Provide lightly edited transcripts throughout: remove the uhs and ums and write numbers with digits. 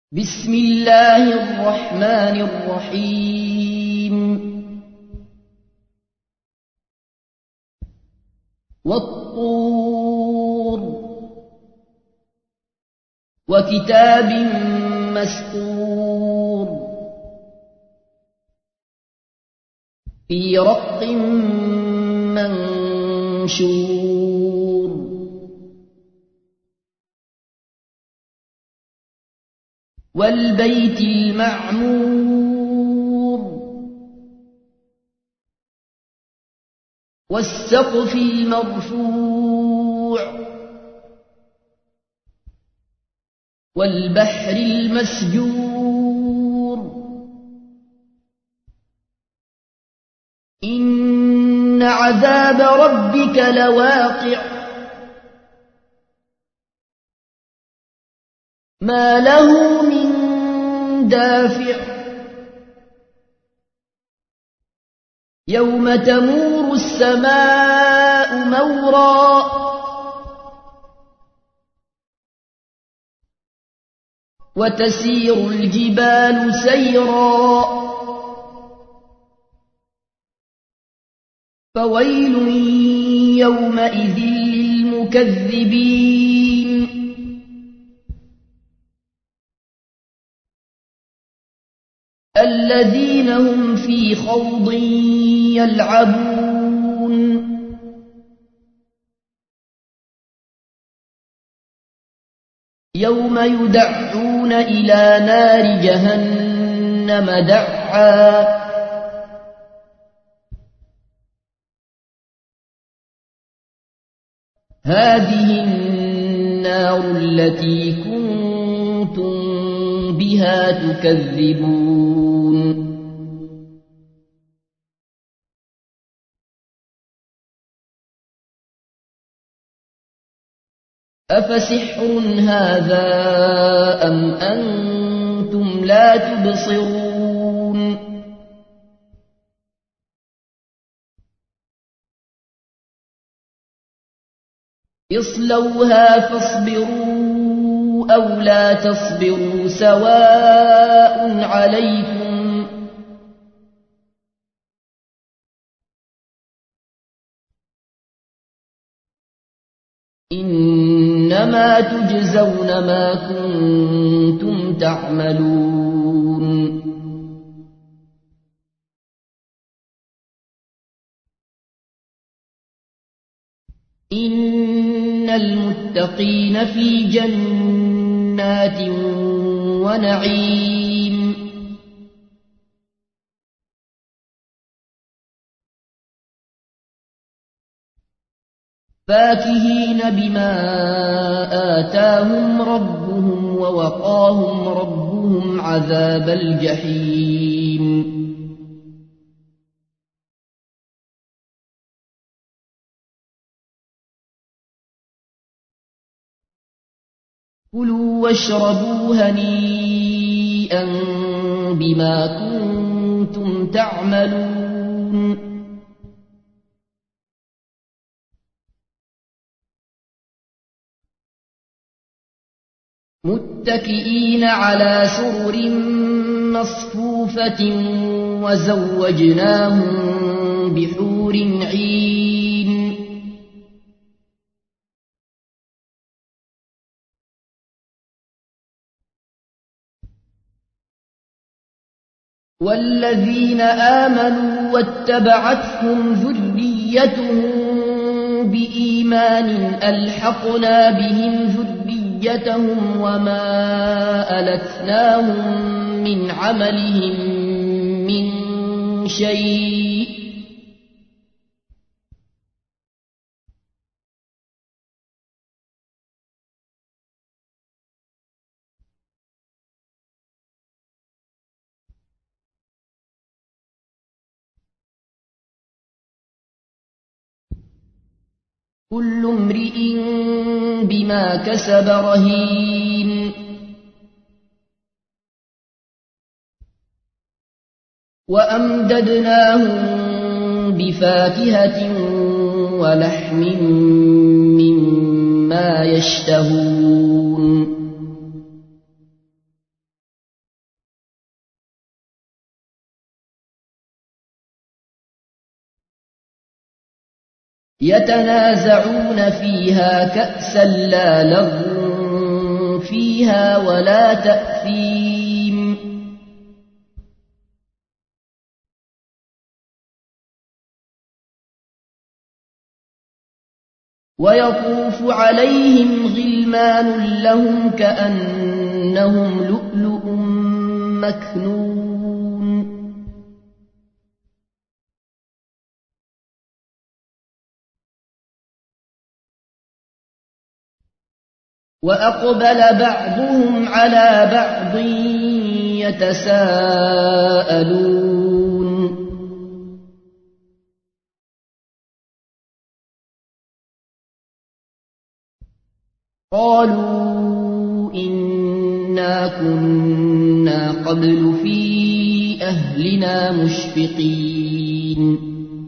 بسم الله الرحمن الرحيم والطور وكتاب مسطور في رق منشور والبيت المعمور والسقف المرفوع والبحر المسجور إن عذاب ربك لواقع ما له من دافع يوم تمور السماء مورا وتسير الجبال سيرا فويل يومئذ للمكذبين الذين هم في خوض يلعبون يوم يدعون إلى نار جهنم دعا هذه النار التي كنتم بها تكذبون أفسحر هذا أم أنتم لا تبصرون اصلوها فاصبروا أو لا تصبروا سواء عليكم إنما تجزون ما كنتم تعملون إن المتقين في جنات ونعيم فاكهين بما آتاهم ربهم ووقاهم ربهم عذاب الجحيم كلوا واشربوا هنيئا بما كنتم تعملون متكئين على سرر مصفوفة وزوجناهم بحور عين والذين آمنوا واتبعتهم ذريتهم بإيمان ألحقنا بهم ذريتهم وما ألتناهم من عملهم من شيء كل امرئ بما كسب رهين وأمددناهم بفاكهة ولحم مما يشتهون يتنازعون فيها كأسا لا لغو فيها ولا تأثيم ويطوف عليهم غلمان لهم كأنهم لؤلؤ مكنون وأقبل بعضهم على بعض يتساءلون قالوا إنا كنا قبل في أهلنا مشفقين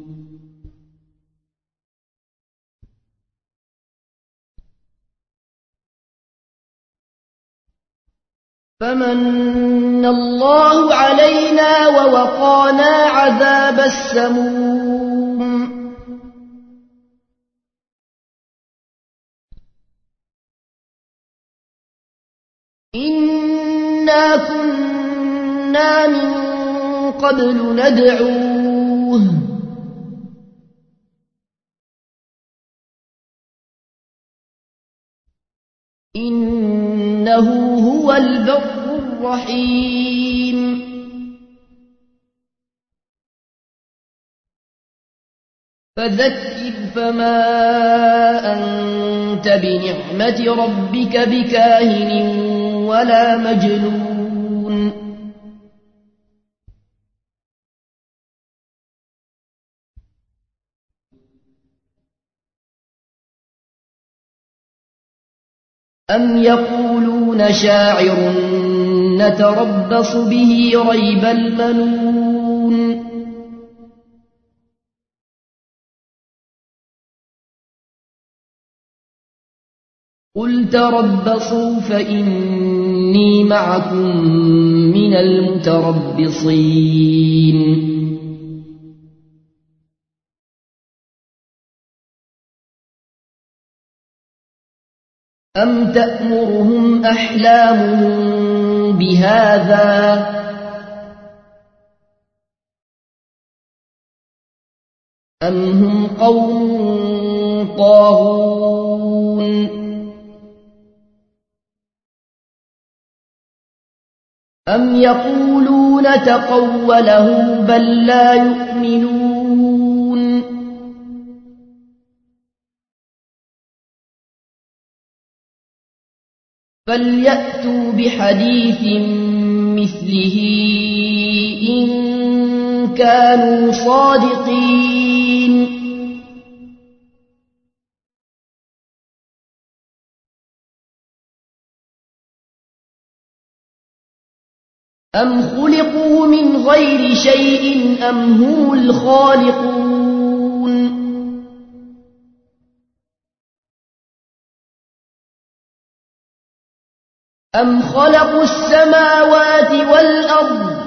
فمن الله علينا ووقانا عذاب السموم إنا كنا من قبل ندعوه إنه هو البر الرحيم فذكر فما أنت بنعمة ربك بكاهن ولا مجنون أم يقولون شاعر نتربص به ريب المنون قل تربصوا فإني معكم من المتربصين أم تأمرهم أحلامهم بهذا أم هم قوم طاغون أم يقولون تقوله بل لا يؤمنون فليأتوا بحديث مثله إن كانوا صادقين أم خلقوا من غير شيء أم هم الخالقون أم خلقوا السماوات والأرض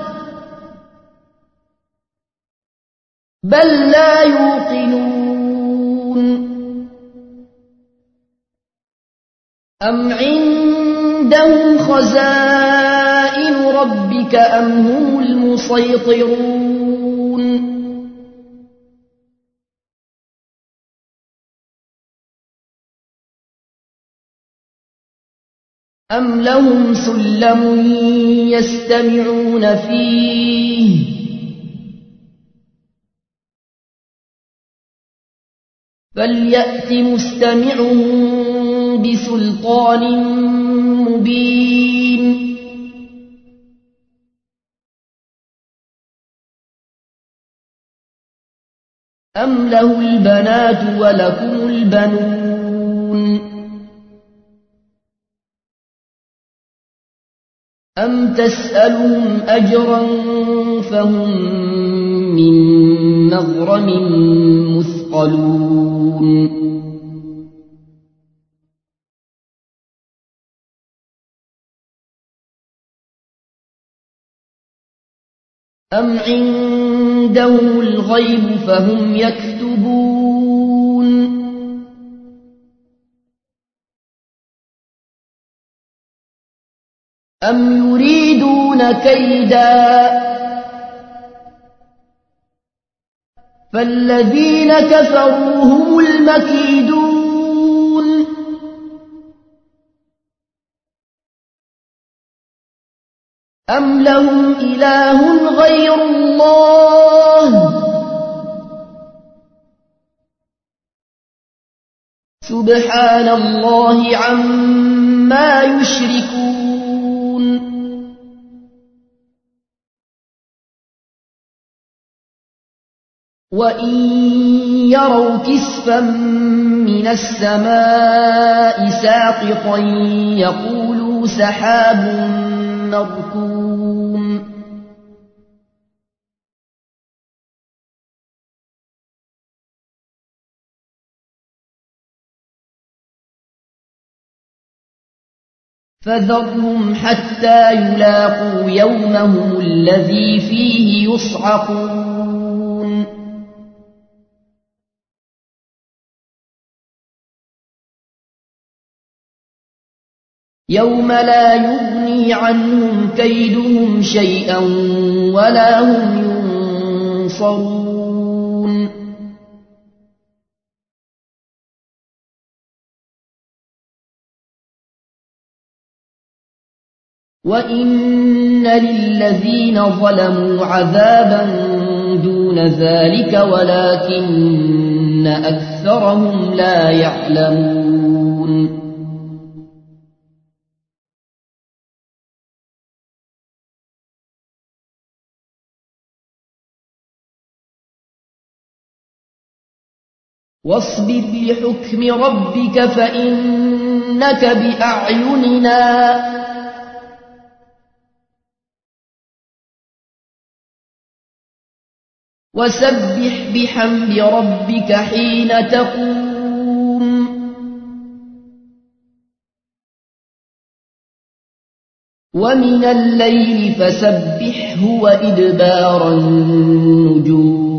بل لا يوقنون أم عندهم خزائن ربك أم هم المسيطرون أم لهم سلم يستمعون فيه فليأت مستمعهم بسلطان مبين أم له البنات ولكم البنون أم تسألهم أجرا فهم من مغرم مثقلون أم عندهم الغيب فهم يكتبون أم يريدون كيدا فالذين كفروا هم المكيدون أم لهم إله غير الله سبحان الله عما يشركون وإن يروا كسفا من السماء ساقطا يقولوا سحاب مركوم فذرهم حتى يلاقوا يومهم الذي فيه يصعقون يوم لا يغني عنهم كيدهم شيئا ولا هم ينصرون وإن للذين ظلموا عذابا دون ذلك ولكن أكثرهم لا يعلمون واصبر لحكم ربك فإنك بأعيننا وسبح بحمد ربك حين تقوم ومن الليل فسبحه وإدبار النجوم